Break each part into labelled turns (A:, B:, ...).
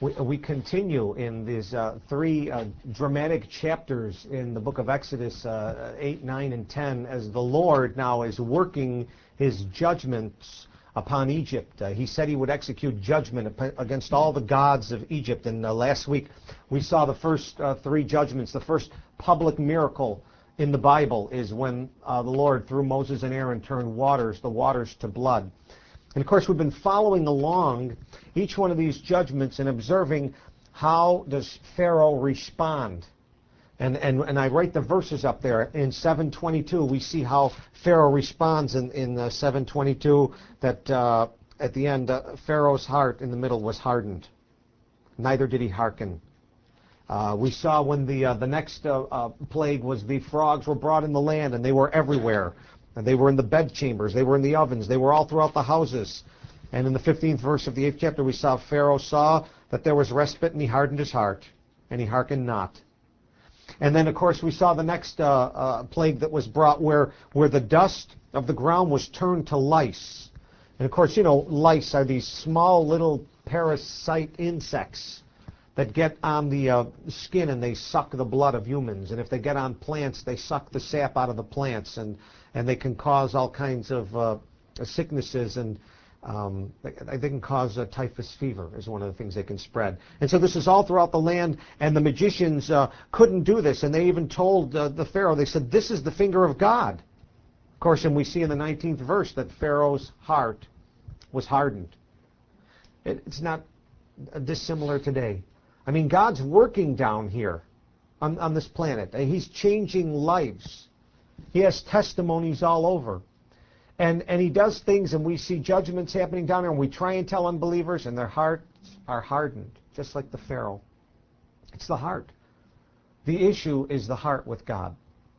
A: We continue in these three dramatic chapters in the book of Exodus 8, 9, and 10 as the Lord now is working his judgments upon Egypt. He said he would execute judgment against all the gods of Egypt. And last week we saw the first three judgments. The first public miracle in the Bible is when the Lord, through Moses and Aaron, turned the waters to blood. And of course, we've been following along each one of these judgments and observing how does Pharaoh respond. And I write the verses up there. In 7:22, we see how Pharaoh responds in 7:22 that at the end, Pharaoh's heart in the middle was hardened. Neither did he hearken. We saw when the next plague was the frogs were brought in the land, and they were everywhere. And they were in the bedchambers, they were in the ovens, they were all throughout the houses. And in the 15th verse of the 8th chapter, we saw Pharaoh saw that there was respite, and he hardened his heart, and he hearkened not. And then, of course, we saw the next plague that was brought where the dust of the ground was turned to lice. And, of course, you know, lice are these small little parasite insects that get on the skin and they suck the blood of humans. And if they get on plants, they suck the sap out of the plants. And they can cause all kinds of sicknesses, and they can cause typhus fever is one of the things they can spread. And so this is all throughout the land, and the magicians couldn't do this. And they even told the Pharaoh, they said, this is the finger of God. Of course, and we see in the 19th verse that Pharaoh's heart was hardened. It's not dissimilar today. I mean, God's working down here on this planet. He's changing lives. He has testimonies all over. And he does things, and we see judgments happening down there, and we try and tell unbelievers, and their hearts are hardened, just like the Pharaoh. It's the heart. The issue is the heart with God.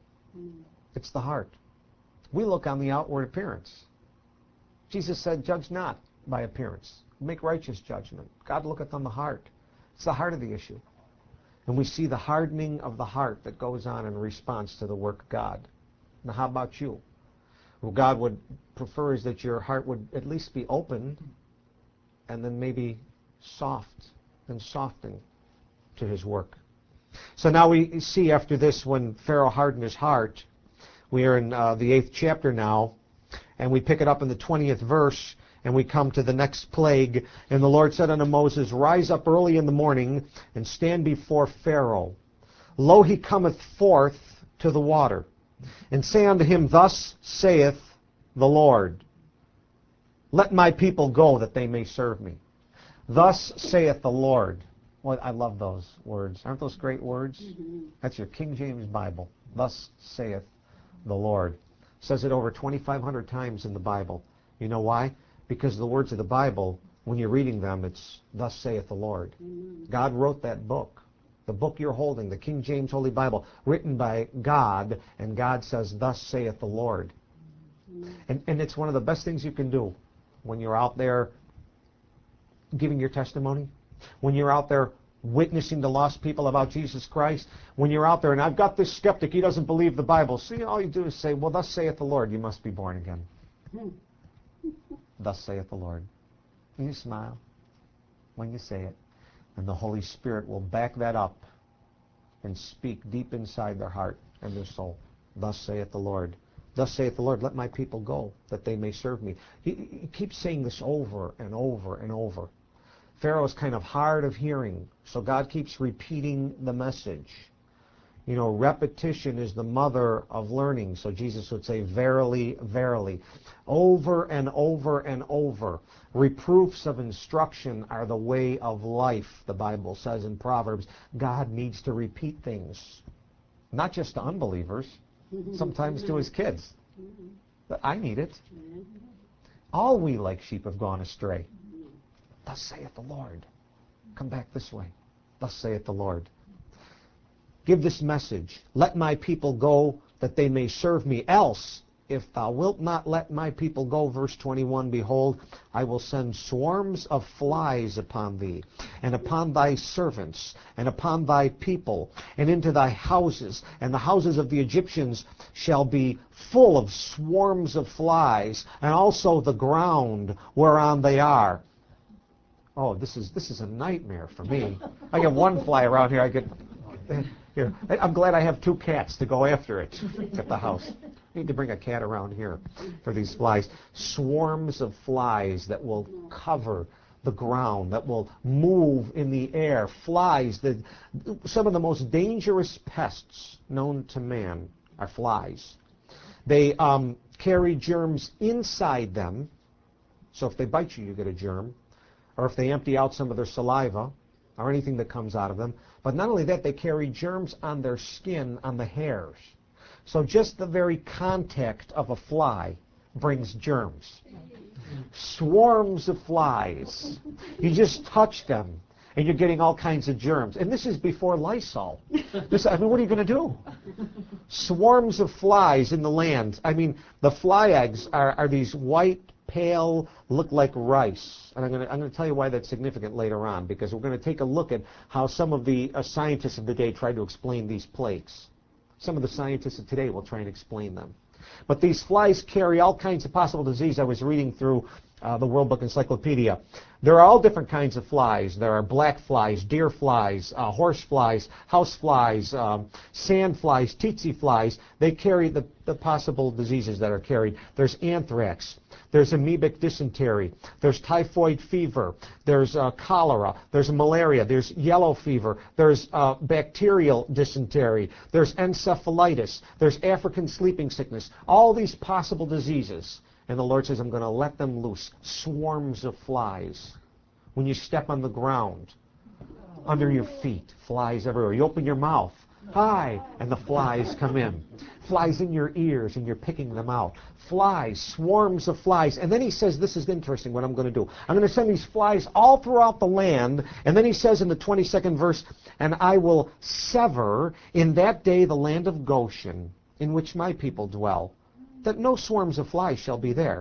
A: It's the heart. We look on the outward appearance. Jesus said, judge not by appearance. Make righteous judgment. God looketh on the heart. It's the heart of the issue. And we see the hardening of the heart that goes on in response to the work of God. Now, how about you? What God would prefer is that your heart would at least be open and then maybe soft and soften to his work. So now we see after this, when Pharaoh hardened his heart, we are in the 8th chapter now, and we pick it up in the 20th verse, and we come to the next plague. And the Lord said unto Moses, rise up early in the morning, and stand before Pharaoh. Lo, he cometh forth to the water. And say unto him, thus saith the Lord, let my people go that they may serve me. Thus saith the Lord. Well, I love those words. Aren't those great words? That's your King James Bible. Thus saith the Lord. It says it over 2,500 times in the Bible. You know why? Because the words of the Bible, when you're reading them, it's thus saith the Lord. God wrote that book. The book you're holding, the King James Holy Bible, written by God, and God says, thus saith the Lord. And it's one of the best things you can do when you're out there giving your testimony, when you're out there witnessing to lost people about Jesus Christ, when you're out there, and I've got this skeptic, he doesn't believe the Bible. See, all you do is say, well, thus saith the Lord, you must be born again. Thus saith the Lord. And you smile when you say it. And the Holy Spirit will back that up and speak deep inside their heart and their soul. Thus saith the Lord. Thus saith the Lord, let my people go, that they may serve me. He keeps saying this over and over and over. Pharaoh is kind of hard of hearing, so God keeps repeating the message. You know, repetition is the mother of learning. So Jesus would say, verily, verily. Over and over and over. Reproofs of instruction are the way of life, the Bible says in Proverbs. God needs to repeat things. Not just to unbelievers, sometimes to his kids. But I need it. All we like sheep have gone astray. Thus saith the Lord. Come back this way. Thus saith the Lord. Give this message. Let my people go that they may serve me. Else, if thou wilt not let my people go, verse 21, behold, I will send swarms of flies upon thee, and upon thy servants, and upon thy people, and into thy houses, and the houses of the Egyptians shall be full of swarms of flies, and also the ground whereon they are. Oh, this is a nightmare for me. I get one fly around here. Here. I'm glad I have 2 cats to go after it at the house. I need to bring a cat around here for these flies. Swarms of flies that will cover the ground, that will move in the air. Flies, some of the most dangerous pests known to man are flies. They carry germs inside them. So if they bite you, you get a germ. Or if they empty out some of their saliva or anything that comes out of them. But not only that, they carry germs on their skin, on the hairs. So just the very contact of a fly brings germs. Swarms of flies. You just touch them, and you're getting all kinds of germs. And this is before Lysol. What are you going to do? Swarms of flies in the land. The fly eggs are these white, pale, look like rice. And I'm going to tell you why that's significant later on, because we're going to take a look at how some of the scientists of the day tried to explain these plagues. Some of the scientists of today will try and explain them. But these flies carry all kinds of possible disease. I was reading through the World Book Encyclopedia. There are all different kinds of flies. There are black flies, deer flies, horse flies, house flies, sand flies, tsetse flies. They carry the possible diseases that are carried. There's anthrax. There's amoebic dysentery. There's typhoid fever. There's cholera. There's malaria. There's yellow fever. There's bacterial dysentery. There's encephalitis. There's African sleeping sickness. All these possible diseases. And the Lord says, I'm going to let them loose. Swarms of flies. When you step on the ground, under your feet, flies everywhere. You open your mouth. Hi, and the flies come in. Flies in your ears, and you're picking them out. Flies, swarms of flies. And then he says, this is interesting what I'm going to do. I'm going to send these flies all throughout the land. And then he says in the 22nd verse, and I will sever in that day the land of Goshen, in which my people dwell, that no swarms of flies shall be there.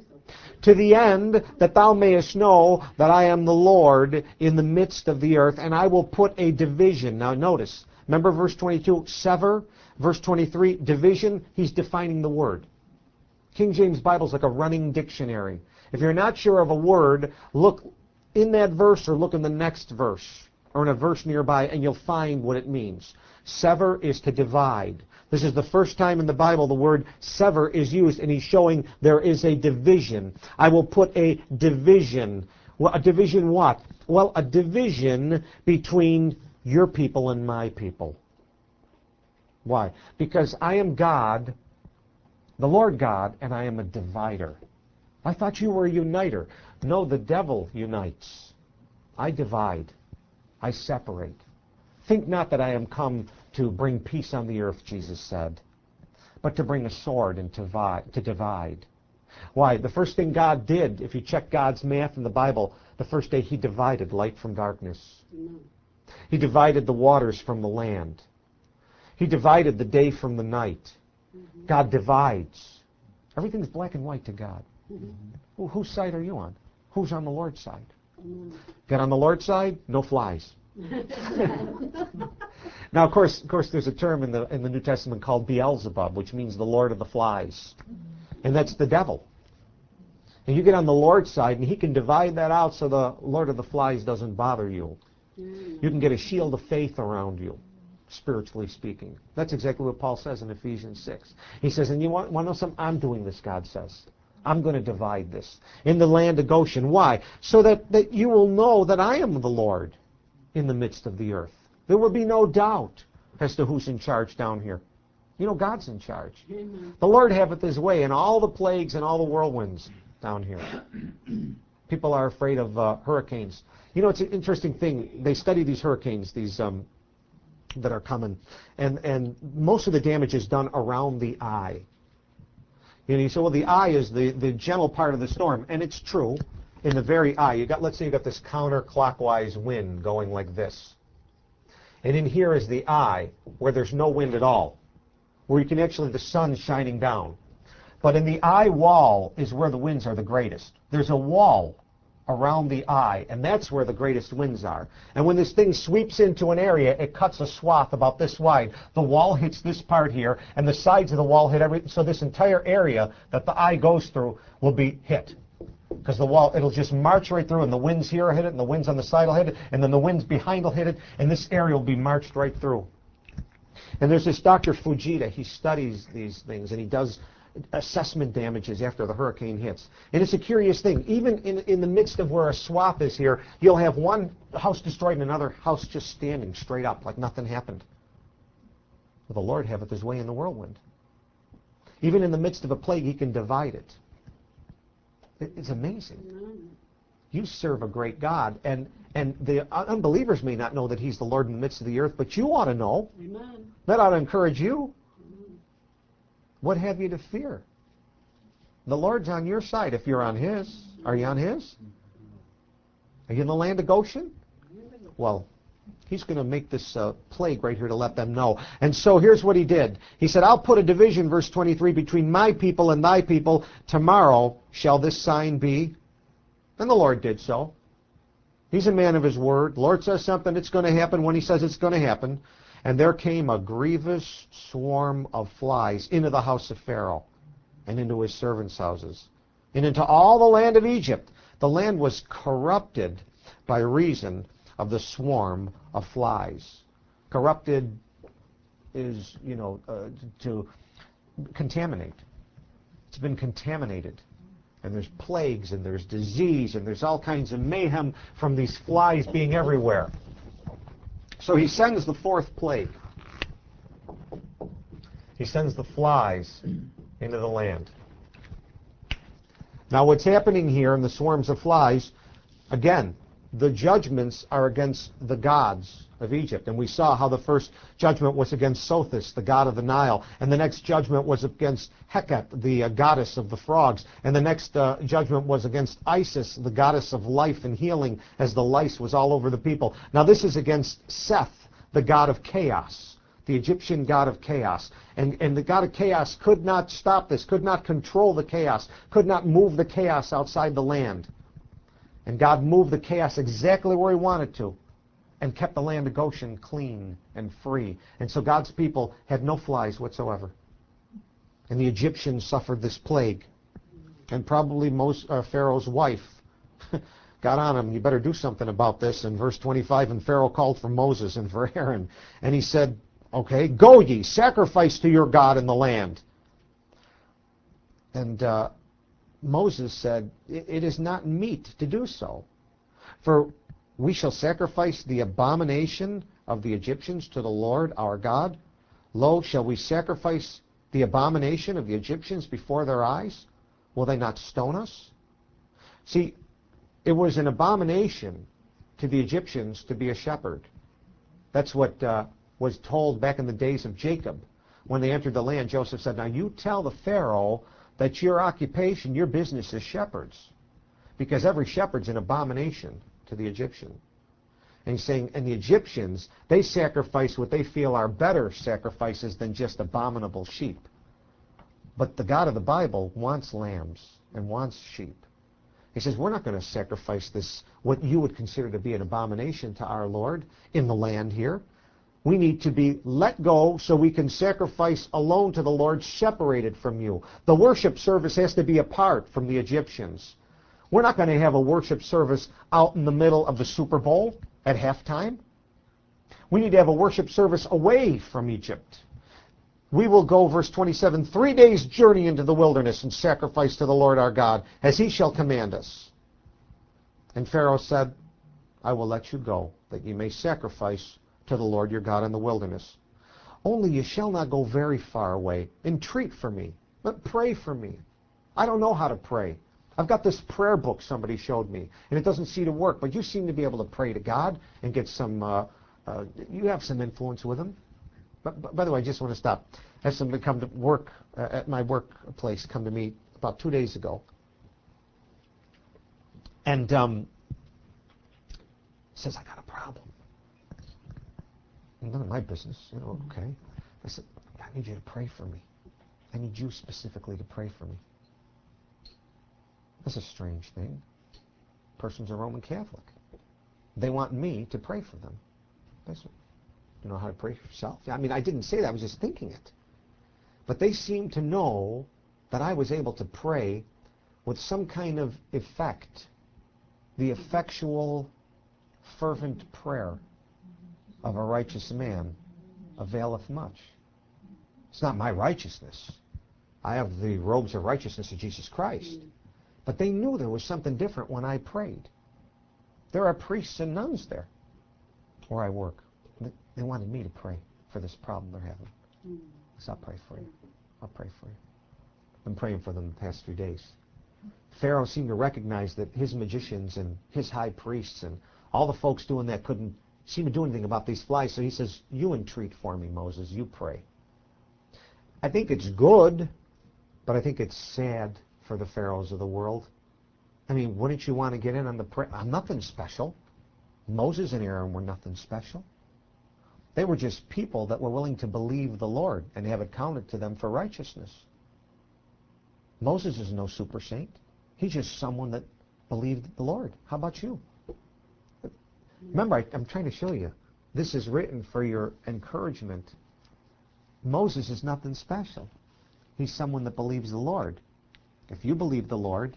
A: To the end that thou mayest know that I am the Lord in the midst of the earth, and I will put a division. Now notice, remember verse 22, sever. Verse 23, division. He's defining the word. King James Bible is like a running dictionary. If you're not sure of a word, look in that verse or look in the next verse or in a verse nearby, and you'll find what it means. Sever is to divide. This is the first time in the Bible the word sever is used, and he's showing there is a division. I will put a division. Well, a division what? Well, a division between your people and my people. Why? Because I am God, the Lord God, and I am a divider. I thought you were a uniter. No, the devil unites. I divide. I separate. Think not that I am come to bring peace on the earth, Jesus said, but to bring a sword and to divide. Why? The first thing God did, if you check God's math in the Bible, the first day he divided light from darkness. He divided the waters from the land. He divided the day from the night. God divides. Everything's black and white to God. Well, whose side are you on? Who's on the Lord's side? Get on the Lord's side, no flies. Now, of course, there's a term in the New Testament called Beelzebub, which means the Lord of the Flies. And that's the devil. And you get on the Lord's side, and he can divide that out so the Lord of the Flies doesn't bother you. You can get a shield of faith around you, spiritually speaking. That's exactly what Paul says in Ephesians 6. He says, and you want to know something? I'm doing this, God says. I'm going to divide this in the land of Goshen. Why? So that you will know that I am the Lord in the midst of the earth. There will be no doubt as to who's in charge down here. You know, God's in charge. The Lord haveth his way in all the plagues and all the whirlwinds down here. People are afraid of hurricanes. You know, it's an interesting thing. They study these hurricanes, these that are coming, and most of the damage is done around the eye. And you say, well, the eye is the gentle part of the storm, and it's true. In the very eye, let's say you got this counterclockwise wind going like this. And in here is the eye, where there's no wind at all, where you can actually, the sun's shining down. But in the eye wall is where the winds are the greatest. There's a wall around the eye, and that's where the greatest winds are. And when this thing sweeps into an area, it cuts a swath about this wide. The wall hits this part here, and the sides of the wall hit everything. So this entire area that the eye goes through will be hit. Because the wall, it'll just march right through, and the winds here will hit it, and the winds on the side will hit it, and then the winds behind will hit it, and this area will be marched right through. And there's this Dr. Fujita. He studies these things, and he does assessment damages after the hurricane hits. And it's a curious thing. Even in the midst of where a swamp is here, you'll have one house destroyed and another house just standing straight up like nothing happened. Well, the Lord haveth his way in the whirlwind. Even in the midst of a plague, he can divide it. It's amazing. You serve a great God, and the unbelievers may not know that he's the Lord in the midst of the earth, but you ought to know.
B: Amen.
A: That ought to encourage you. What have you to fear? The Lord's on your side if you're on his. Are you on his? Are you in the land of Goshen? Well, he's going to make this plague right here to let them know. And so here's what he did. He said, I'll put a division, verse 23, between my people and thy people. Tomorrow shall this sign be. And the Lord did so. He's a man of his word. The Lord says something, it's going to happen when he says it's going to happen. And there came a grievous swarm of flies into the house of Pharaoh and into his servants' houses and into all the land of Egypt. The land was corrupted by reason of the swarm of flies. Corrupted is, to contaminate. It's been contaminated. And there's plagues and there's disease and there's all kinds of mayhem from these flies being everywhere. So he sends the fourth plague. He sends the flies into the land. Now what's happening here in the swarms of flies, again, the judgments are against the gods of Egypt. And we saw how the first judgment was against Sothis, the god of the Nile. And the next judgment was against Hecate, the goddess of the frogs. And the next judgment was against Isis, the goddess of life and healing, as the lice was all over the people. Now this is against Seth, the god of chaos, the Egyptian god of chaos. And the god of chaos could not stop this, could not control the chaos, could not move the chaos outside the land. And God moved the chaos exactly where he wanted to and kept the land of Goshen clean and free. And so God's people had no flies whatsoever. And the Egyptians suffered this plague. And probably Pharaoh's wife got on him, you better do something about this. In verse 25, and Pharaoh called for Moses and for Aaron. And he said, okay, go ye, sacrifice to your God in the land. And Moses said, it is not meet to do so. For we shall sacrifice the abomination of the Egyptians to the Lord our God. Lo, shall we sacrifice the abomination of the Egyptians before their eyes? Will they not stone us? See, it was an abomination to the Egyptians to be a shepherd. That's what was told back in the days of Jacob. When they entered the land, Joseph said, now you tell the Pharaoh that your occupation, your business is shepherds. Because every shepherd's an abomination to the Egyptian. And he's saying, and the Egyptians, they sacrifice what they feel are better sacrifices than just abominable sheep. But the God of the Bible wants lambs and wants sheep. He says, we're not going to sacrifice this, what you would consider to be an abomination to our Lord in the land here. We need to be let go so we can sacrifice alone to the Lord, separated from you. The worship service has to be apart from the Egyptians. We're not going to have a worship service out in the middle of the Super Bowl at halftime. We need to have a worship service away from Egypt. We will go, verse 27, 3 days' journey into the wilderness and sacrifice to the Lord our God, as he shall command us. And Pharaoh said, I will let you go, that ye may sacrifice to the Lord your God in the wilderness. Only you shall not go very far away. Entreat for me, but pray for me. I don't know how to pray. I've got this prayer book somebody showed me, and it doesn't seem to work, but you seem to be able to pray to God and get some, you have some influence with him. But by the way, I just want to stop. I had somebody come to work, at my workplace, come to me about 2 days ago. And says, I got a problem. None of my business, okay. I said, I need you to pray for me. I need you specifically to pray for me. That's a strange thing. Person's a Roman Catholic. They want me to pray for them. I said, you know how to pray for yourself? I mean, I didn't say that, I was just thinking it. But they seemed to know that I was able to pray with some kind of effect, the effectual, fervent prayer of a righteous man availeth much. It's not my righteousness. I have the robes of righteousness of Jesus Christ. But they knew there was something different when I prayed. There are priests and nuns there where I work. They wanted me to pray for this problem they're having. So I'll pray for you. I'll pray for you. I've been praying for them the past few days. Pharaoh seemed to recognize that his magicians and his high priests and all the folks doing that couldn't seem to do anything about these flies. So he says, you entreat for me, Moses. You pray. I think it's good, but I think it's sad for the pharaohs of the world. I mean, wouldn't you want to get in on the prayer? I'm nothing special. Moses and Aaron were nothing special. They were just people that were willing to believe the Lord and have it counted to them for righteousness. Moses is no super saint. He's just someone that believed the Lord. How about you? Remember, I'm trying to show you. This is written for your encouragement. Moses is nothing special. He's someone that believes the Lord. If you believe the Lord,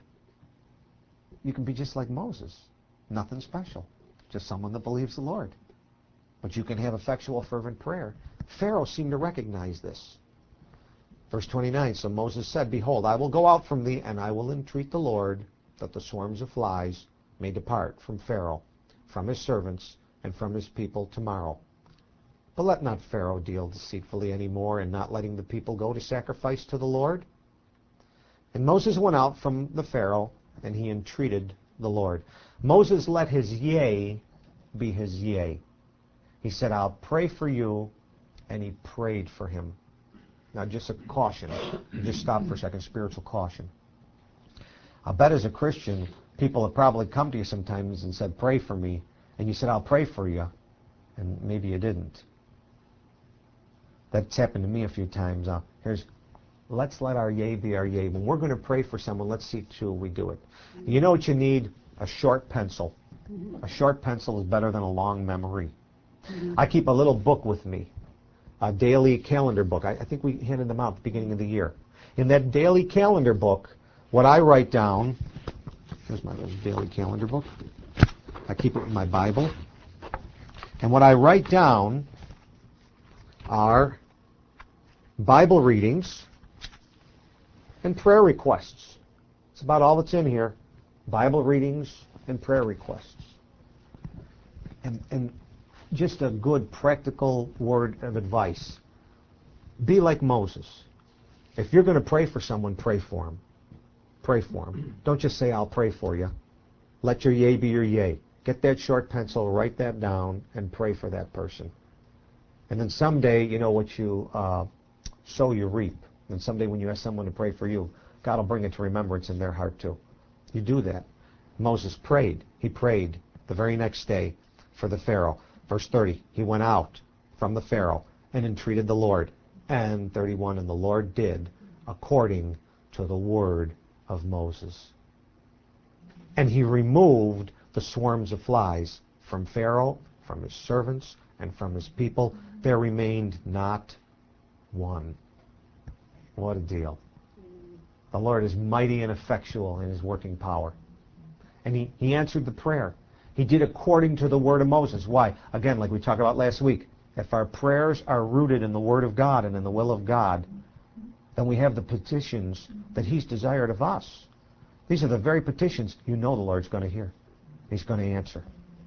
A: you can be just like Moses. Nothing special. Just someone that believes the Lord. But you can have effectual, fervent prayer. Pharaoh seemed to recognize this. Verse 29, so Moses said, behold, I will go out from thee, and I will entreat the Lord, that the swarms of flies may depart from Pharaoh, from his servants, and from his people tomorrow. But let not Pharaoh deal deceitfully any more, in not letting the people go to sacrifice to the Lord. And Moses went out from the Pharaoh, and he entreated the Lord. Moses let his yea be his yea. He said, I'll pray for you, and he prayed for him. Now, just a caution. Just stop for a second. Spiritual caution. I'll bet as a Christian, people have probably come to you sometimes and said, pray for me. And you said, I'll pray for you. And maybe you didn't. That's happened to me a few times. Let's let our yea be our yea. When we're going to pray for someone, let's see to we do it. You know what you need? A short pencil. A short pencil is better than a long memory. I keep a little book with me, a daily calendar book. I think we handed them out at the beginning of the year. In that daily calendar book, what I write down, here's my little daily calendar book. I keep it in my Bible. And what I write down are Bible readings and prayer requests. It's about all that's in here. Bible readings and prayer requests. And just a good practical word of advice. Be like Moses. If you're going to pray for someone, pray for him. Pray for him. Don't just say, I'll pray for you. Let your yea be your yea. Get that short pencil, write that down, and pray for that person. And then someday, you know, what you sow, you reap. And someday when you ask someone to pray for you, God will bring it to remembrance in their heart too. You do that. Moses prayed. He prayed the very next day for the Pharaoh. Verse 30, he went out from the Pharaoh and entreated the Lord. And 31, and the Lord did according to the word of Moses. And he removed the swarms of flies from Pharaoh, from his servants, and from his people. There remained not one. What a deal. The Lord is mighty and effectual in his working power. And he answered the prayer. He did according to the word of Moses. Why? Again, like we talked about last week, if our prayers are rooted in the word of God and in the will of God, then we have the petitions that he's desired of us. These are the very petitions you know the Lord's going to hear. He's going to answer.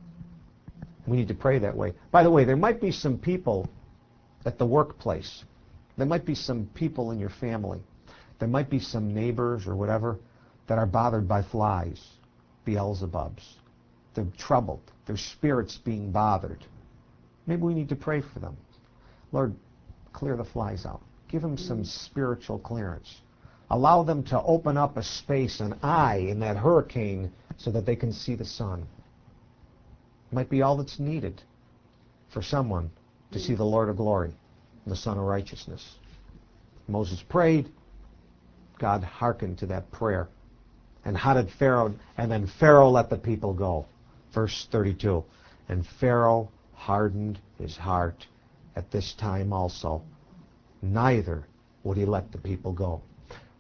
A: We need to pray that way. By the way, there might be some people at the workplace. There might be some people in your family. There might be some neighbors or whatever that are bothered by flies, Beelzebubs. They're troubled. Their spirits being bothered. Maybe we need to pray for them. Lord, clear the flies out. Give them some spiritual clearance. Allow them to open up a space, an eye in that hurricane so that they can see the sun. Might be all that's needed for someone to see the Lord of glory, the Son of righteousness. Moses prayed. God hearkened to that prayer. And how did Pharaoh? And then Pharaoh let the people go. Verse 32. And Pharaoh hardened his heart at this time also. Neither would he let the people go.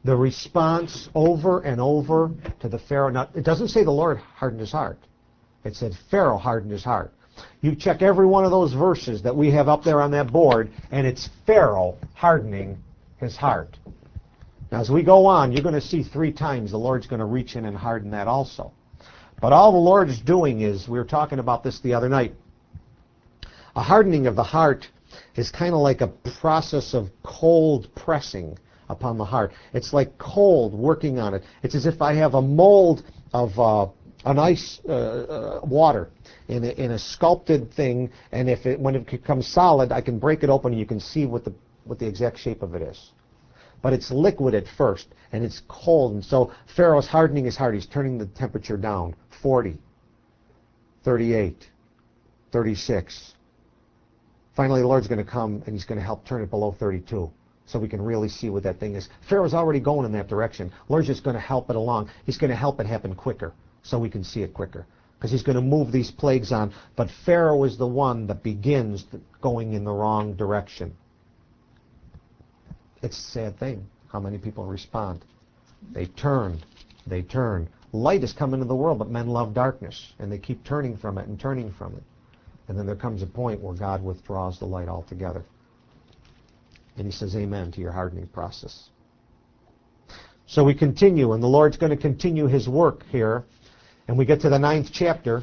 A: The response over and over to the Pharaoh. Now, it doesn't say the Lord hardened his heart. It said Pharaoh hardened his heart. You check every one of those verses that we have up there on that board, and it's Pharaoh hardening his heart. Now, as we go on, you're going to see 3 times the Lord's going to reach in and harden that also. But all the Lord is doing is, we were talking about this the other night, a hardening of the heart is kind of like a process of cold pressing upon the heart. It's like cold working on it. It's as if I have a mold of an ice water in a sculpted thing, and when it becomes solid, I can break it open and you can see what the exact shape of it is. But it's liquid at first, and it's cold, and so Pharaoh's hardening his heart. He's turning the temperature down. 40, 38, 36. Finally, the Lord's going to come, and he's going to help turn it below 32, so we can really see what that thing is. Pharaoh's already going in that direction. The Lord's just going to help it along. He's going to help it happen quicker, so we can see it quicker, because he's going to move these plagues on. But Pharaoh is the one that begins going in the wrong direction. It's a sad thing how many people respond. They turn. Light has come into the world, but men love darkness, and they keep turning from it and turning from it. And then there comes a point where God withdraws the light altogether. And he says amen to your hardening process. So we continue, and the Lord's going to continue his work here. And we get to the 9th chapter.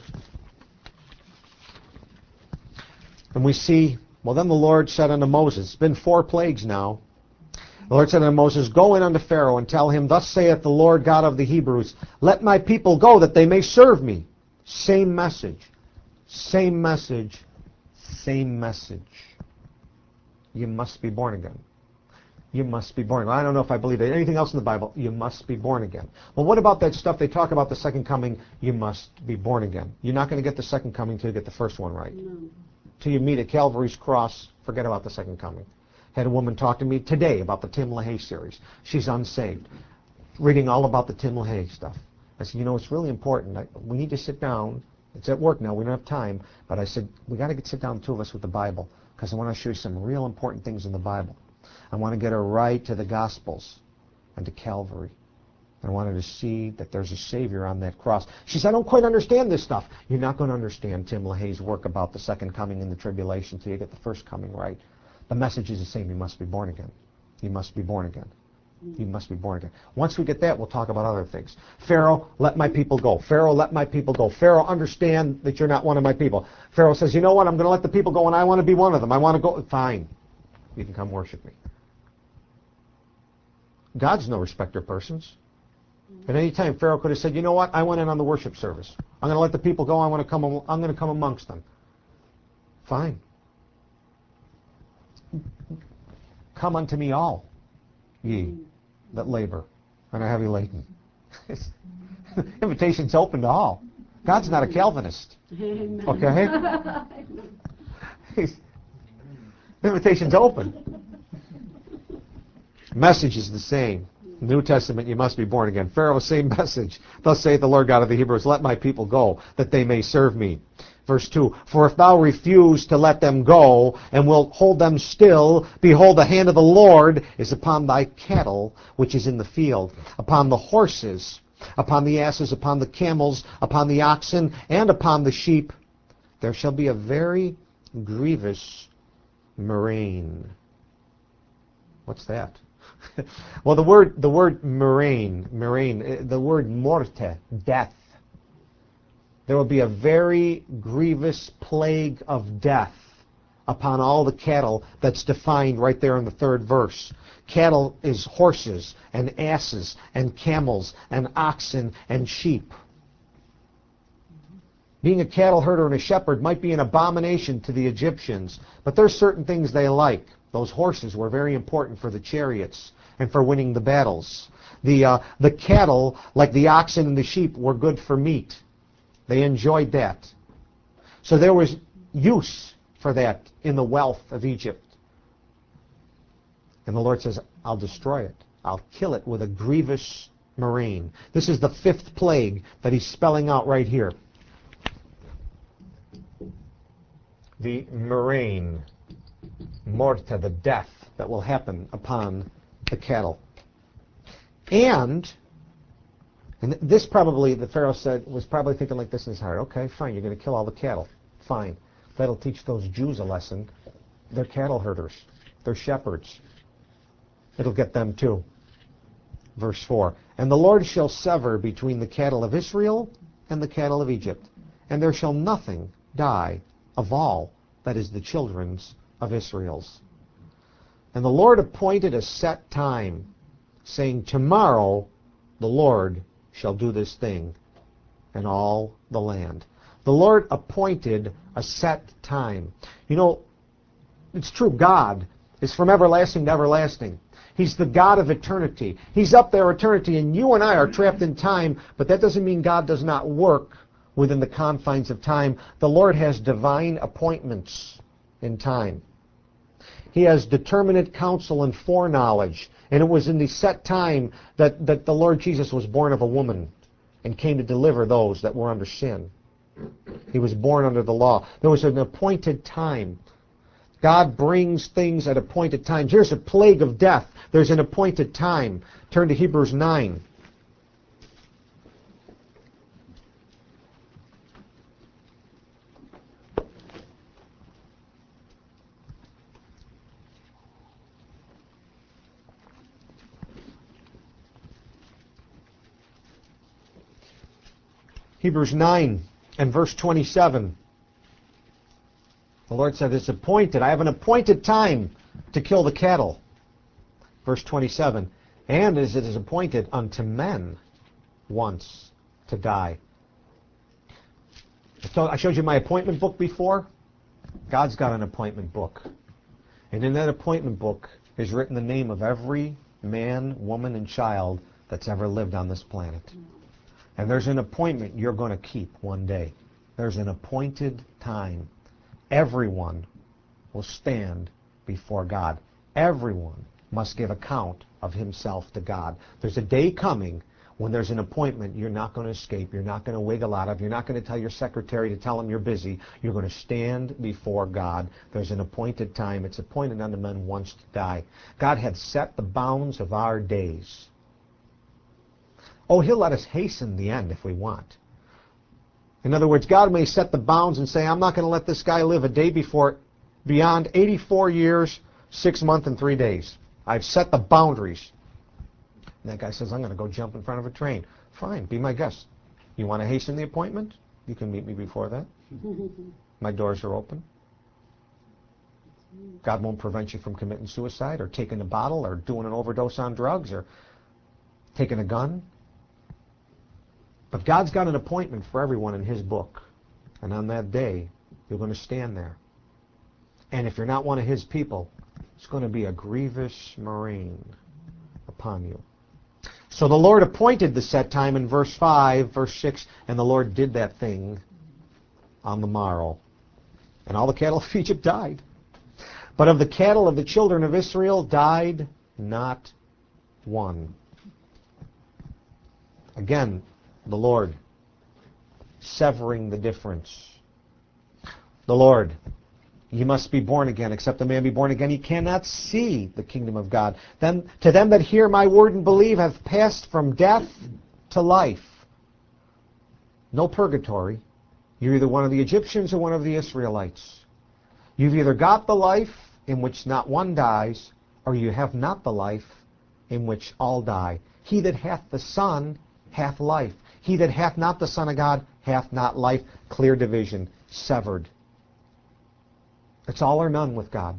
A: And we see, well, then the Lord said unto Moses, it's been 4 plagues now. The Lord said unto Moses, go in unto Pharaoh and tell him, thus saith the Lord God of the Hebrews, let my people go that they may serve me. Same message. Same message. Same message. You must be born again. You must be born again. I don't know if I believe anything else in the Bible. You must be born again. Well, what about that stuff they talk about the second coming? You must be born again. You're not going to get the second coming until you get the first one right. No. Till you meet at Calvary's cross, forget about the second coming. Had a woman talk to me today about the Tim LaHaye series. She's unsaved, reading all about the Tim LaHaye stuff. I said, it's really important. We need to sit down. It's at work now. We don't have time. But I said, we got to sit down, the 2 of us, with the Bible, because I want to show you some real important things in the Bible. I want to get her right to the Gospels and to Calvary. I wanted to see that there's a Savior on that cross. She said, I don't quite understand this stuff. You're not going to understand Tim LaHaye's work about the second coming and the tribulation until you get the first coming right. The message is the same. You must be born again. You must be born again. You must be born again. Once we get that, we'll talk about other things. Pharaoh, let my people go. Pharaoh, let my people go. Pharaoh, understand that you're not one of my people. Pharaoh says, you know what? I'm going to let the people go, and I want to be one of them. I want to go. Fine. You can come worship me. God's no respecter of persons. At any time, Pharaoh could have said, you know what? I went in on the worship service. I'm going to let the people go. I'm going to come amongst them. Fine. Come unto me all, ye that labor and are heavy laden. Invitation's open to all. God's not a Calvinist. Okay? Invitation's open. Message is the same. New Testament, you must be born again. Pharaoh, same message. Thus saith the Lord God of the Hebrews, let my people go, that they may serve me. Verse 2, for if thou refuse to let them go, and wilt hold them still, behold, the hand of the Lord is upon thy cattle, which is in the field, upon the horses, upon the asses, upon the camels, upon the oxen, and upon the sheep. There shall be a very grievous murrain. What's that? Well, the word murrain, the word morte, death. There will be a very grievous plague of death upon all the cattle that's defined right there in the 3rd verse. Cattle is horses and asses and camels and oxen and sheep. Being a cattle herder and a shepherd might be an abomination to the Egyptians, but there's certain things they like. Those horses were very important for the chariots and for winning the battles. The cattle, like the oxen and the sheep, were good for meat. They enjoyed that. So there was use for that in the wealth of Egypt. And the Lord says, I'll destroy it. I'll kill it with a grievous murrain. This is the 5th plague that he's spelling out right here. The murrain, morta, the death that will happen upon the cattle. And this probably, the Pharaoh said, was probably thinking like this in his heart. Okay, fine, you're going to kill all the cattle. Fine. That'll teach those Jews a lesson. They're cattle herders. They're shepherds. It'll get them too. Verse 4. And the Lord shall sever between the cattle of Israel and the cattle of Egypt, and there shall nothing die of all that is the children's of Israel's. And the Lord appointed a set time, saying, Tomorrow the Lord shall do this thing in all the land. The Lord appointed a set time. You know, it's true, God is from everlasting to everlasting. He's the God of eternity. He's up there eternity, and you and I are trapped in time, but that doesn't mean God does not work within the confines of time. The Lord has divine appointments in time. He has determinate counsel and foreknowledge. And it was in the set time that the Lord Jesus was born of a woman and came to deliver those that were under sin. He was born under the law. There was an appointed time. God brings things at appointed times. Here's a plague of death. There's an appointed time. Turn to Hebrews 9. Hebrews 9 and verse 27. The Lord said, it's appointed. I have an appointed time to kill the cattle. Verse 27. And as it is appointed unto men once to die. So I showed you my appointment book before. God's got an appointment book. And in that appointment book is written the name of every man, woman, and child that's ever lived on this planet. And there's an appointment you're going to keep one day. There's an appointed time. Everyone will stand before God. Everyone must give account of himself to God. There's a day coming when there's an appointment you're not going to escape. You're not going to wiggle out of. You're not going to tell your secretary to tell him you're busy. You're going to stand before God. There's an appointed time. It's appointed unto men once to die. God had set the bounds of our days. Oh, he'll let us hasten the end if we want. In other words, God may set the bounds and say, I'm not going to let this guy live a day beyond 84 years, 6 months, and 3 days. I've set the boundaries. And that guy says, I'm going to go jump in front of a train. Fine, be my guest. You want to hasten the appointment? You can meet me before that. My doors are open. God won't prevent you from committing suicide or taking a bottle or doing an overdose on drugs or taking a gun. But God's got an appointment for everyone in his book. And on that day, you're going to stand there. And if you're not one of his people, it's going to be a grievous murrain upon you. So the Lord appointed the set time in verse 5, verse 6, and the Lord did that thing on the morrow. And all the cattle of Egypt died. But of the cattle of the children of Israel died not one. Again, the Lord severing the difference. The Lord, ye must be born again. Except a man be born again, he cannot see the kingdom of God. Then to them that hear my word and believe have passed from death to life. No purgatory. You're either one of the Egyptians or one of the Israelites. You've either got the life in which not one dies, or you have not the life in which all die. He that hath the Son hath life. He that hath not the Son of God hath not life. Clear division. Severed. It's all or none with God.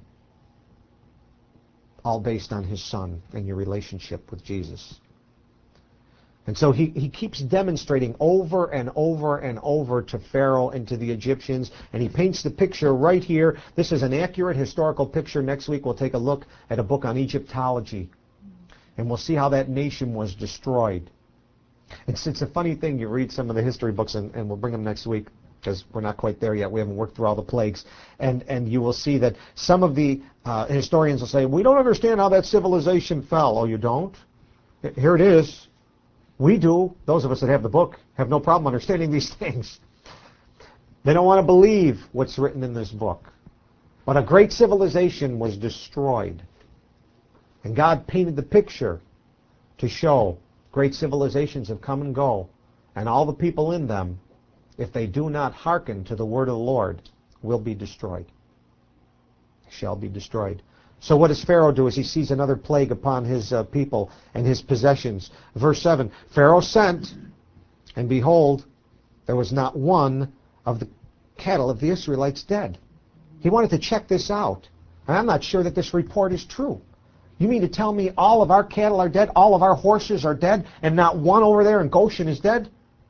A: All based on his Son and your relationship with Jesus. And so he keeps demonstrating over and over and over to Pharaoh and to the Egyptians, and he paints the picture right here. This is an accurate historical picture. Next week we'll take a look at a book on Egyptology, and we'll see how that nation was destroyed. It's a funny thing. You read some of the history books, and we'll bring them next week because we're not quite there yet. We haven't worked through all the plagues. And you will see that some of the historians will say, we don't understand how that civilization fell. Oh, you don't? Here it is. We do. Those of us that have the book have no problem understanding these things. They don't want to believe what's written in this book. But a great civilization was destroyed. And God painted the picture to show Great civilizations have come and go, and all the people in them, if they do not hearken to the word of the Lord, will be destroyed. Shall be destroyed. So what does Pharaoh do as he sees another plague upon his people and his possessions? Verse 7, Pharaoh sent, and behold, there was not one of the cattle of the Israelites dead. He wanted to check this out. And I'm not sure that this report is true. You mean to tell me all of our cattle are dead, all of our horses are dead, and not one over there in Goshen is dead?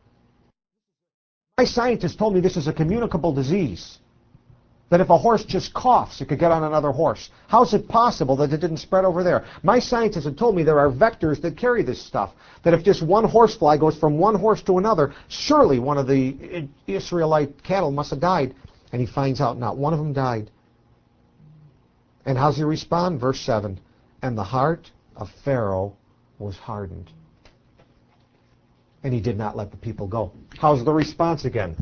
A: My scientist told me this is a communicable disease. That if a horse just coughs, it could get on another horse. How is it possible that it didn't spread over there? My scientists had told me there are vectors that carry this stuff. That if just one horsefly goes from one horse to another, surely one of the Israelite cattle must have died. And he finds out not one of them died. And how's he respond? Verse 7, and the heart of Pharaoh was hardened. And he did not let the people go. How's the response again?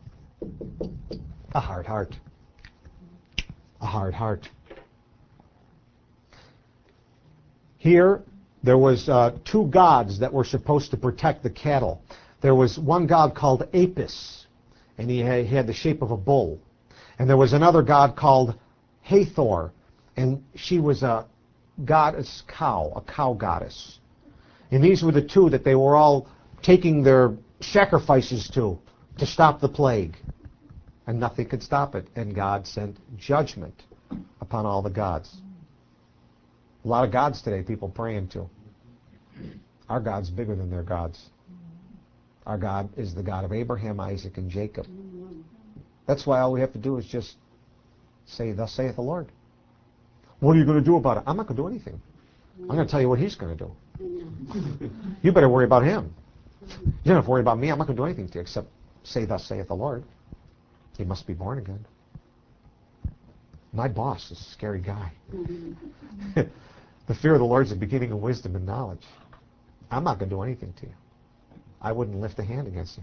A: A hard heart. A hard heart. Here, there was two gods that were supposed to protect the cattle. There was one god called Apis, and he had the shape of a bull. And there was another god called Hathor, and she was a goddess cow, a cow goddess. And these were the two that they were all taking their sacrifices to stop the plague. And nothing could stop it. And God sent judgment upon all the gods. A lot of gods today people praying to. Our God's bigger than their gods. Our God is the God of Abraham, Isaac, and Jacob. That's why all we have to do is just say, thus saith the Lord. What are you going to do about it? I'm not going to do anything. I'm going to tell you what he's going to do. You better worry about him. You don't have to worry about me. I'm not going to do anything to you except say, thus saith the Lord. He must be born again. My boss is a scary guy. The fear of the Lord is the beginning of wisdom and knowledge. I'm not going to do anything to you. I wouldn't lift a hand against you.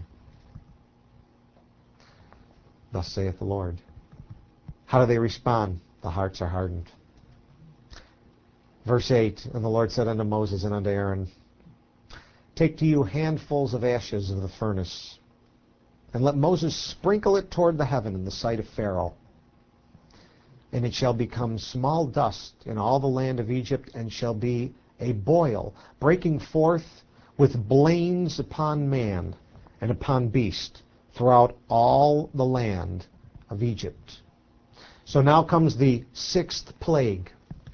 A: Thus saith the Lord. How do they respond? The hearts are hardened. Verse 8, and the Lord said unto Moses and unto Aaron, take to you handfuls of ashes of the furnace, and let Moses sprinkle it toward the heaven in the sight of Pharaoh. And it shall become small dust in all the land of Egypt, and shall be a boil, breaking forth with blains upon man and upon beast throughout all the land of Egypt. So now comes the sixth plague.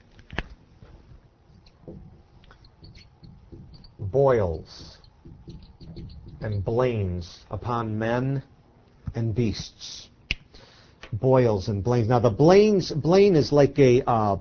A: Boils and blains upon men and beasts. Boils and blains. Now the blain is like a, I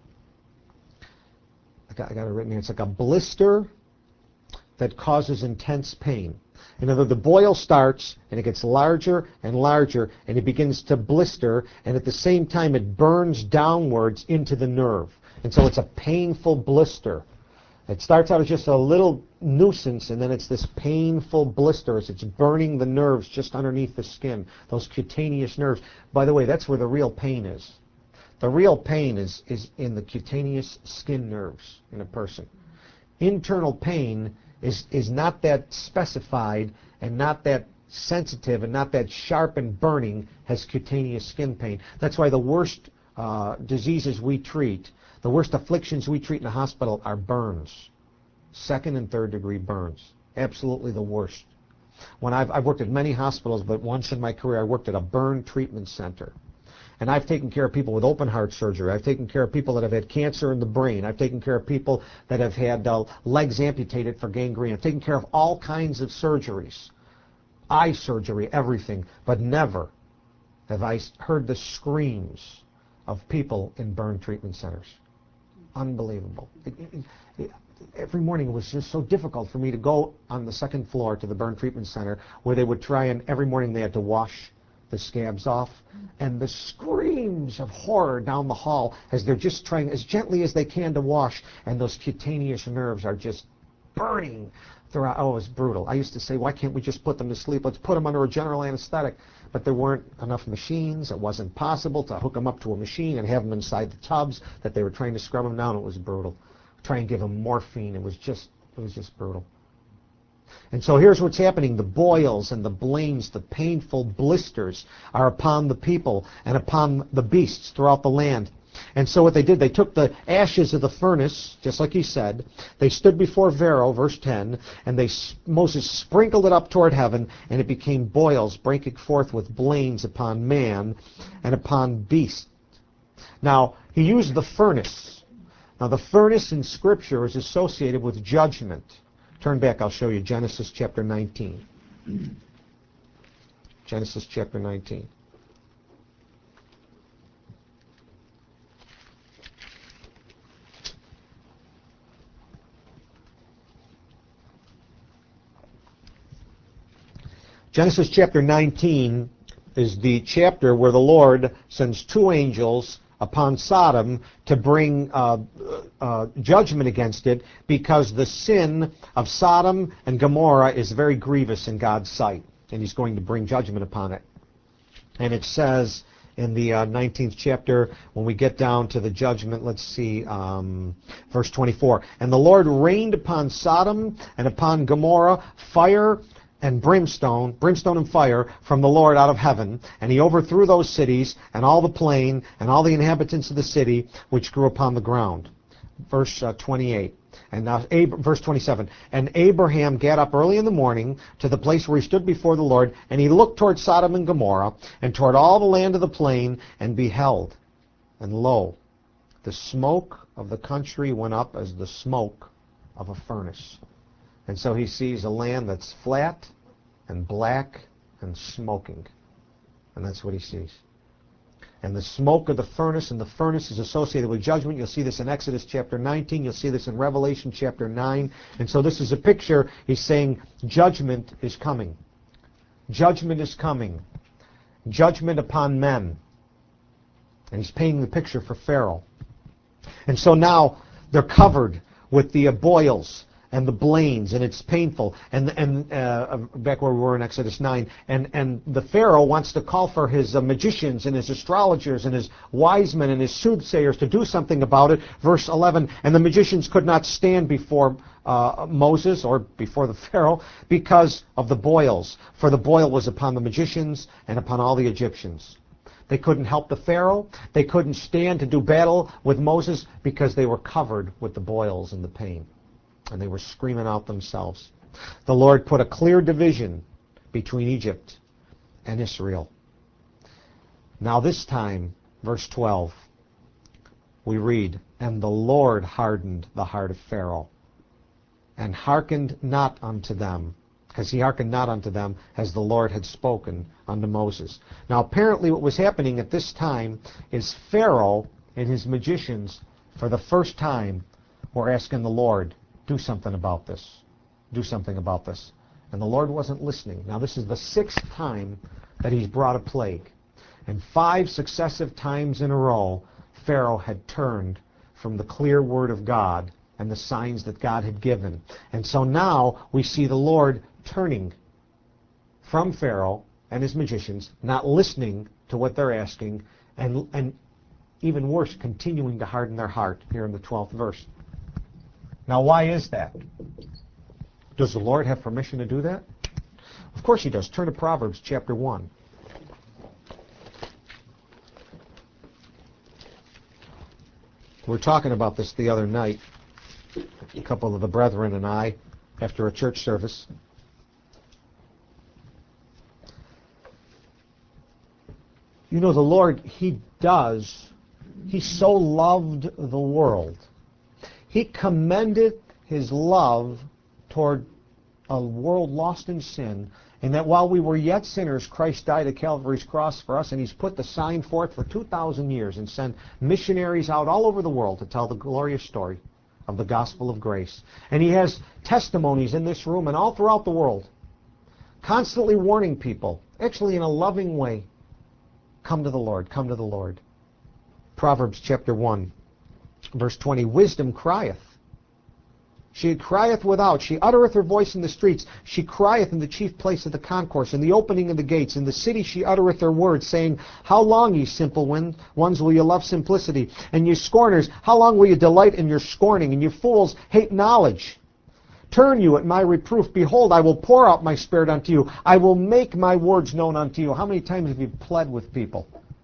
A: got it written here, it's like a blister that causes intense pain. In other words, the boil starts and it gets larger and larger and it begins to blister, and at the same time it burns downwards into the nerve. And so it's a painful blister. It starts out as just a little nuisance, and then it's this painful blister as it's burning the nerves just underneath the skin, those cutaneous nerves. By the way, that's where the real pain is. The real pain is in the cutaneous skin nerves in a person. Internal pain is not that specified and not that sensitive and not that sharp and burning as cutaneous skin pain. That's why the worst diseases we treat, the worst afflictions we treat in the hospital are burns. Second and third degree burns. Absolutely the worst. When I've worked at many hospitals, but once in my career I worked at a burn treatment center. And I've taken care of people with open heart surgery. I've taken care of people that have had cancer in the brain. I've taken care of people that have had legs amputated for gangrene. I've taken care of all kinds of surgeries. Eye surgery, everything. But never have I heard the screams of people in burn treatment centers. Unbelievable. Every morning it was just so difficult for me to go on the second floor to the burn treatment center where they would try, and every morning they had to wash the scabs off, and the screams of horror down the hall as they're just trying as gently as they can to wash, and those cutaneous nerves are just burning throughout. Oh, it was brutal. I used to say, why can't we just put them to sleep? Let's put them under a general anesthetic. But there weren't enough machines. It wasn't possible to hook them up to a machine and have them inside the tubs that they were trying to scrub them down. It was brutal. Try and give them morphine. It was just brutal. And so here's what's happening. The boils and the blains, the painful blisters are upon the people and upon the beasts throughout the land. And so what they did, they took the ashes of the furnace, just like he said. They stood before Pharaoh, verse 10, and Moses sprinkled it up toward heaven, and it became boils, breaking forth with blains upon man and upon beast. Now, he used the furnace. Now, the furnace in Scripture is associated with judgment. Turn back, I'll show you Genesis chapter 19. Genesis chapter 19. Genesis chapter 19 is the chapter where the Lord sends two angels upon Sodom to bring judgment against it, because the sin of Sodom and Gomorrah is very grievous in God's sight, and he's going to bring judgment upon it. And it says in the 19th chapter, when we get down to the judgment, let's see, verse 24. And the Lord rained upon Sodom and upon Gomorrah fire and brimstone and fire from the Lord out of heaven, and he overthrew those cities and all the plain and all the inhabitants of the city which grew upon the ground. Verse 28. And now, verse 27. And Abraham got up early in the morning to the place where he stood before the Lord, and he looked toward Sodom and Gomorrah and toward all the land of the plain, and beheld, and lo, the smoke of the country went up as the smoke of a furnace. And so he sees a land that's flat and black and smoking. And that's what he sees. And the smoke of the furnace, and the furnace is associated with judgment. You'll see this in Exodus chapter 19. You'll see this in Revelation chapter 9. And so this is a picture. He's saying judgment is coming. Judgment is coming. Judgment upon men. And he's painting the picture for Pharaoh. And so now they're covered with the boils and the blains, and it's painful. And back where we were in Exodus 9, and the Pharaoh wants to call for his magicians and his astrologers and his wise men and his soothsayers to do something about it. Verse 11, and the magicians could not stand before Moses or before the Pharaoh because of the boils, for the boil was upon the magicians and upon all the Egyptians. They couldn't help the Pharaoh. They couldn't stand to do battle with Moses because they were covered with the boils and the pain. And they were screaming out themselves. The Lord put a clear division between Egypt and Israel. Now this time, verse 12, we read, and the Lord hardened the heart of Pharaoh, and hearkened not unto them, because he hearkened not unto them as the Lord had spoken unto Moses. Now apparently what was happening at this time is Pharaoh and his magicians, for the first time, were asking the Lord, do something about this. Do something about this. And the Lord wasn't listening. Now this is the 6th time that he's brought a plague. And 5 successive times in a row, Pharaoh had turned from the clear word of God and the signs that God had given. And so now we see the Lord turning from Pharaoh and his magicians, not listening to what they're asking, and even worse, continuing to harden their heart here in the 12th verse. Now, why is that? Does the Lord have permission to do that? Of course he does. Turn to Proverbs chapter 1. We were talking about this the other night, a couple of the brethren and I, after a church service. You know, the Lord, he so loved the world. He commended his love toward a world lost in sin, and that while we were yet sinners, Christ died at Calvary's cross for us, and he's put the sign forth for 2,000 years and sent missionaries out all over the world to tell the glorious story of the gospel of grace. And he has testimonies in this room and all throughout the world, constantly warning people, actually in a loving way, come to the Lord, come to the Lord. Proverbs chapter 1. Verse 20, wisdom crieth. She crieth without. She uttereth her voice in the streets. She crieth in the chief place of the concourse, in the opening of the gates. In the city she uttereth her words, saying, how long, ye simple ones, will you love simplicity? And ye scorners, how long will you delight in your scorning? And you fools hate knowledge. turn you at my reproof. Behold, I will pour out my Spirit unto you. I will make my words known unto you. How many times have you pled with people?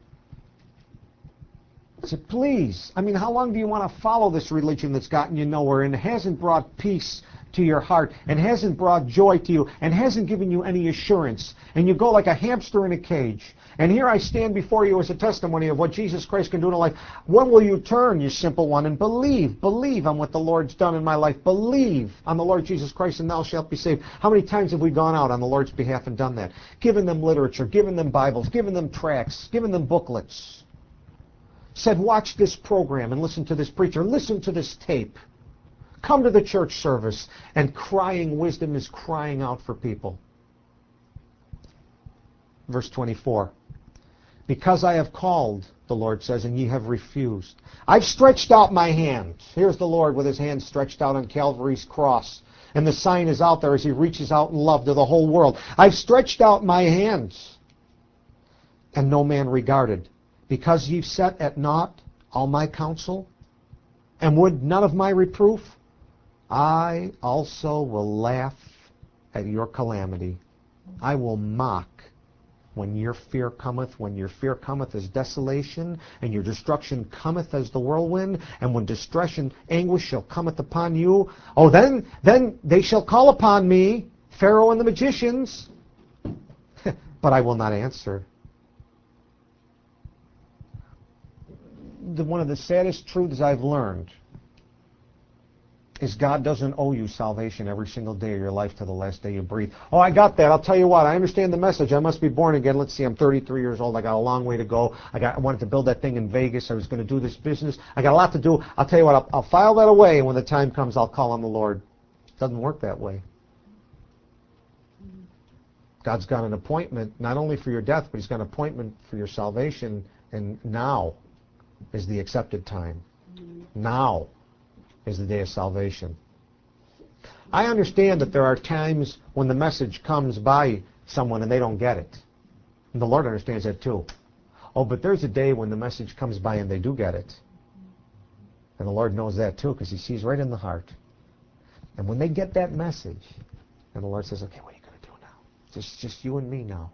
A: Say, please. I mean, how long do you want to follow this religion that's gotten you nowhere and hasn't brought peace to your heart and hasn't brought joy to you and hasn't given you any assurance? And you go like a hamster in a cage. And here I stand before you as a testimony of what Jesus Christ can do in a life. When will you turn, you simple one, and believe? Believe on what the Lord's done in my life. Believe on the Lord Jesus Christ, and thou shalt be saved. How many times have we gone out on the Lord's behalf and done that? Given them literature, given them Bibles, given them tracts, given them booklets. Said, watch this program and listen to this preacher. Listen to this tape. Come to the church service. And crying wisdom is crying out for people. Verse 24. Because I have called, the Lord says, and ye have refused. I've stretched out my hand. Here's the Lord with his hand stretched out on Calvary's cross. And the sign is out there as he reaches out in love to the whole world. I've stretched out my hands, and no man regarded. Because ye set at naught all my counsel, and would none of my reproof, I also will laugh at your calamity. I will mock when your fear cometh. When your fear cometh as desolation, and your destruction cometh as the whirlwind, and when distress and anguish shall cometh upon you, oh, then they shall call upon me, Pharaoh and the magicians, but I will not answer. One of the saddest truths I've learned is God doesn't owe you salvation every single day of your life to the last day you breathe. Oh, I got that. I'll tell you what. I understand the message. I must be born again. Let's see. I'm 33 years old. I got a long way to go. I wanted to build that thing in Vegas. I was going to do this business. I got a lot to do. I'll tell you what. I'll file that away, and when the time comes, I'll call on the Lord. It doesn't work that way. God's got an appointment, not only for your death, but he's got an appointment for your salvation, and now is the accepted time. Now is the day of salvation. I understand that there are times when the message comes by someone and they don't get it. And the Lord understands that too. Oh, but there's a day when the message comes by and they do get it. And the Lord knows that too, because he sees right in the heart. And when they get that message, and the Lord says, okay, what are you going to do now? Just you and me now.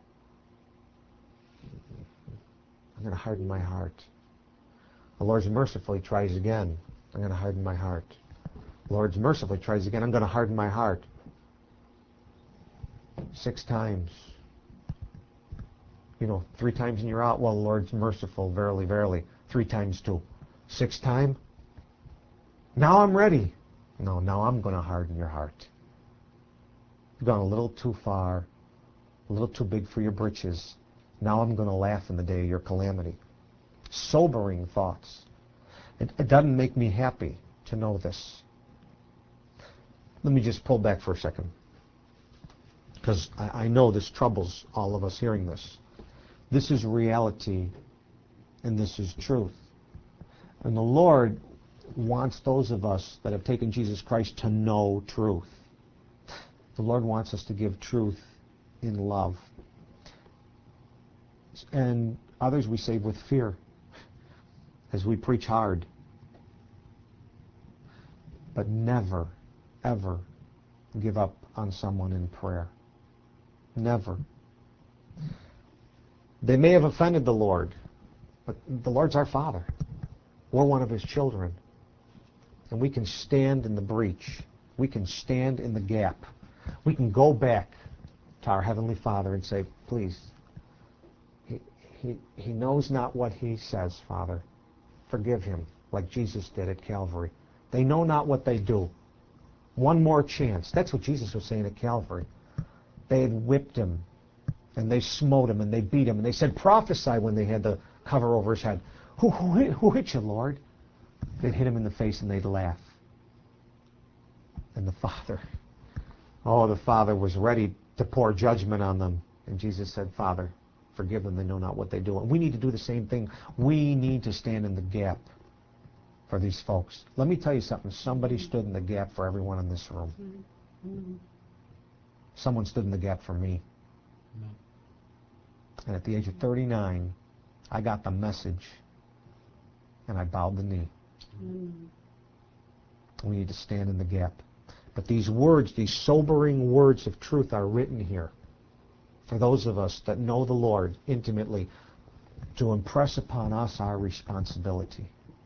A: I'm going to harden my heart. The Lord's mercifully tries again. I'm going to harden my heart. The Lord's mercifully tries again. I'm going to harden my heart. 6 times. 3 times and you're out. Well, the Lord's merciful, verily, verily. 3 times too. 6th time? Now I'm ready. No, now I'm going to harden your heart. You've gone a little too far, a little too big for your britches. Now I'm going to laugh in the day of your calamity. Sobering thoughts. It doesn't make me happy to know this. Let me just pull back for a second, because I know this troubles all of us hearing this. This is reality, and this is truth. And the Lord wants those of us that have taken Jesus Christ to know truth. The Lord wants us to give truth in love. And others we save with fear as we preach hard. But never, ever give up on someone in prayer. Never. They may have offended the Lord, but the Lord's our Father. We're one of his children. And we can stand in the breach. We can stand in the gap. We can go back to our Heavenly Father and say, please, he knows not what he says, Father. Forgive him, like Jesus did at Calvary. They know not what they do. One more chance. That's what Jesus was saying at Calvary. They had whipped him, and they smote him, and they beat him, and they said, prophesy, when they had the cover over his head. Who hit you, Lord? They'd hit him in the face, and they'd laugh. And the Father was ready to pour judgment on them. And Jesus said, Father, forgive them, they know not what they do. And we need to do the same thing. We need to stand in the gap for these folks. Let me tell you something. Somebody stood in the gap for everyone in this room. Mm-hmm. Someone stood in the gap for me. Mm-hmm. And at the age of 39, I got the message, and I bowed the knee. Mm-hmm. We need to stand in the gap. But these words, these sobering words of truth are written here for those of us that know the Lord intimately, to impress upon us our responsibility.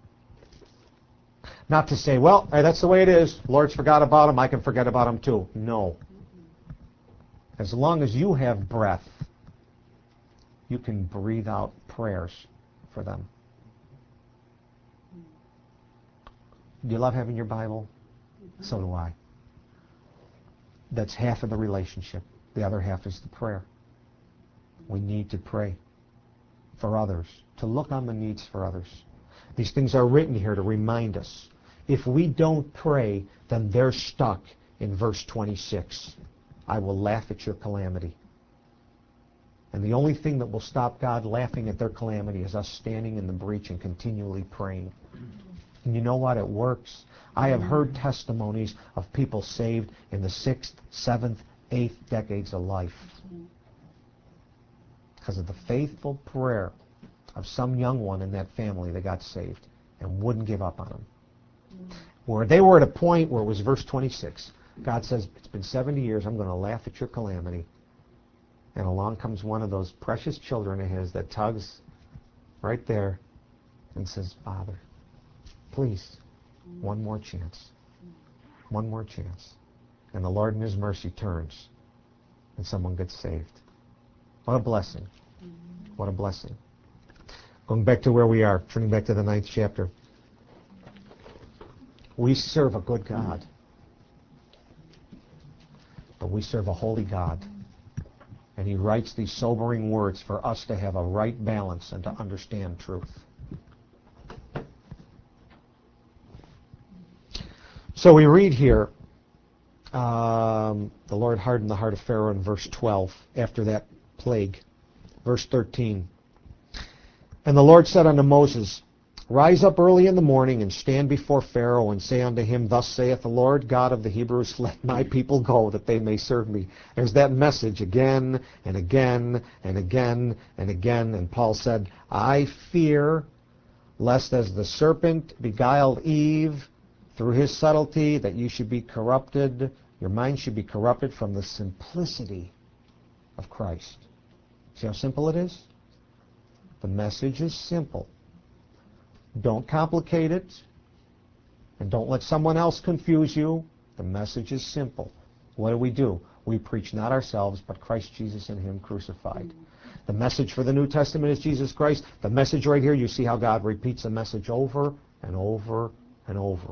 A: Not to say, well, hey, that's the way it is. The Lord's forgot about them. I can forget about them too. No. As long as you have breath, you can breathe out prayers for them. Do you love having your Bible? So do I. That's half of the relationship. The other half is the prayer. We need to pray for others, to look on the needs for others. These things are written here to remind us. If we don't pray, then they're stuck in verse 26. I will laugh at your calamity. And the only thing that will stop God laughing at their calamity is us standing in the breach and continually praying. And you know what? It works. I have heard testimonies of people saved in the 6th, 7th, 8th decades of life because of the faithful prayer of some young one in that family that got saved and wouldn't give up on them. Where they were at a point where it was verse 26. God says, it's been 70 years, I'm going to laugh at your calamity. And along comes one of those precious children of his that tugs right there and says, Father, please, one more chance. One more chance. And the Lord in His mercy turns and someone gets saved. What a blessing. What a blessing. Going back to where we are, turning back to the 9th chapter. We serve a good God. But we serve a holy God. And He writes these sobering words for us to have a right balance and to understand truth. So we read here, the Lord hardened the heart of Pharaoh in verse 12 after that plague. Verse 13. And the Lord said unto Moses, Rise up early in the morning and stand before Pharaoh and say unto him, Thus saith the Lord God of the Hebrews, Let my people go that they may serve me. There's that message again and again and again and again. And Paul said, I fear lest as the serpent beguiled Eve through his subtlety, that you should be corrupted, your mind should be corrupted from the simplicity of Christ. See how simple it is? The message is simple. Don't complicate it, and don't let someone else confuse you. The message is simple. What do? We preach not ourselves, but Christ Jesus and Him crucified. The message for the New Testament is Jesus Christ. The message right here, you see how God repeats the message over and over and over.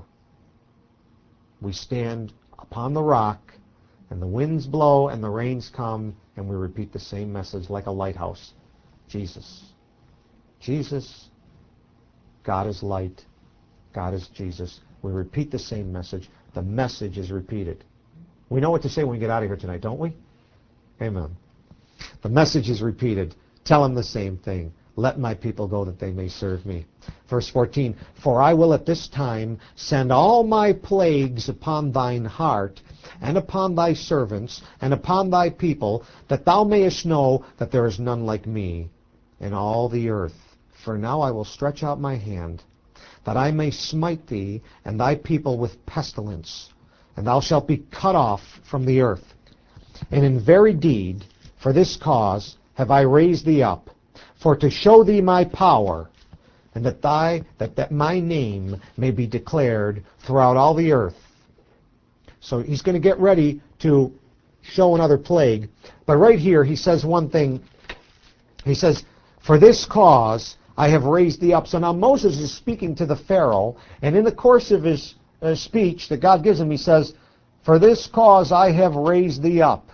A: We stand upon the rock, and the winds blow and the rains come, and we repeat the same message like a lighthouse. Jesus. Jesus. God is light. God is Jesus. We repeat the same message. The message is repeated. We know what to say when we get out of here tonight, don't we? Amen. The message is repeated. Tell them the same thing. Let my people go that they may serve me. Verse 14, For I will at this time send all my plagues upon thine heart, and upon thy servants, and upon thy people, that thou mayest know that there is none like me in all the earth. For now I will stretch out my hand, that I may smite thee and thy people with pestilence, and thou shalt be cut off from the earth. And in very deed, for this cause have I raised thee up, for to show thee my power, and that my name may be declared throughout all the earth. So he's going to get ready to show another plague. But right here he says one thing. He says, For this cause I have raised thee up. So now Moses is speaking to the Pharaoh, and in the course of his speech that God gives him, he says, For this cause I have raised thee up.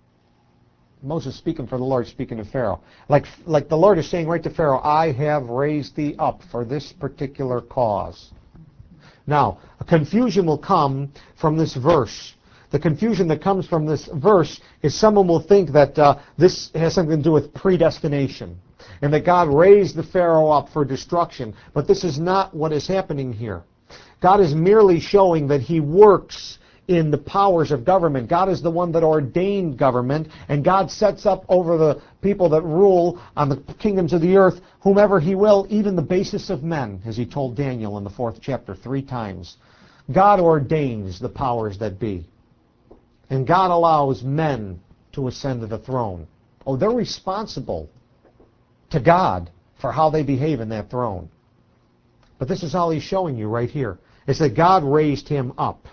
A: Moses speaking for the Lord, speaking to Pharaoh. Like the Lord is saying right to Pharaoh, I have raised thee up for this particular cause. Now, a confusion will come from this verse. The confusion that comes from this verse is someone will think that this has something to do with predestination, and that God raised the Pharaoh up for destruction. But this is not what is happening here. God is merely showing that He works in the powers of government. God is the one that ordained government, and God sets up over the people that rule on the kingdoms of the earth whomever He will, even the basest of men, as He told Daniel in the 4th chapter 3 times. God ordains the powers that be. and God allows men to ascend to the throne. Oh, they're responsible to God for how they behave in that throne. But this is all he's showing you right here. It's that God raised him up.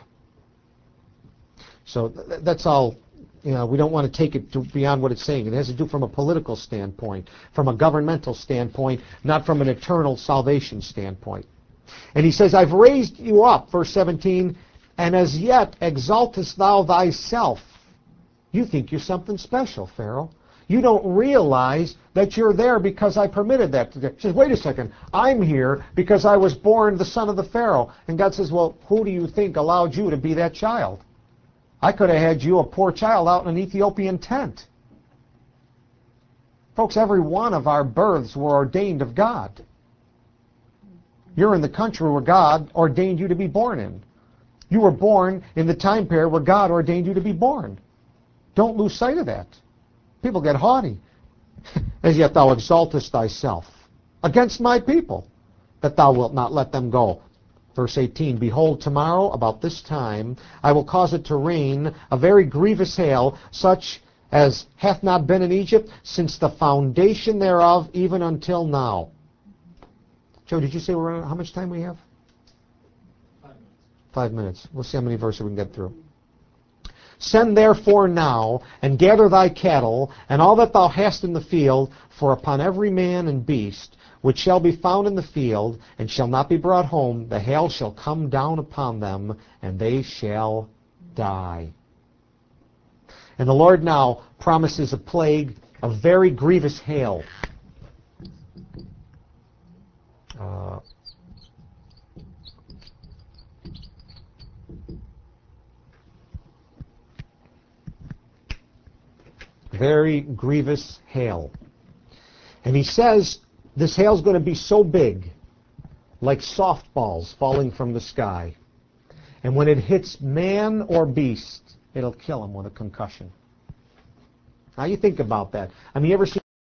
A: So that's all. You know, we don't want to take it to beyond what it's saying. It has to do from a political standpoint, from a governmental standpoint, not from an eternal salvation standpoint. And he says, I've raised you up, verse 17, and as yet exaltest thou thyself. You think you're something special, Pharaoh. You don't realize that you're there because I permitted that. He says, wait a second, I'm here because I was born the son of the Pharaoh. And God says, well, who do you think allowed you to be that child? I could have had you, a poor child, out in an Ethiopian tent. Folks, every one of our births were ordained of God. You're in the country where God ordained you to be born in. You were born in the time period where God ordained you to be born. Don't lose sight of that. People get haughty. As yet thou exaltest thyself against my people, that thou wilt not let them go. Verse 18, behold, tomorrow about this time I will cause it to rain a very grievous hail, such as hath not been in Egypt since the foundation thereof, even until now. Joe, did you say we're on, how much time we have?
B: 5 minutes.
A: 5 minutes. We'll see how many verses we can get through. Send therefore now, and gather thy cattle, and all that thou hast in the field, for upon every man and beast, which shall be found in the field, and shall not be brought home, the hail shall come down upon them, and they shall die. And the Lord now promises a plague of very grievous hail. Very grievous hail. And he says this hail's going to be so big, like softballs falling from the sky. And when it hits man or beast, it'll kill him with a concussion. Now you think about that. I mean, you ever seen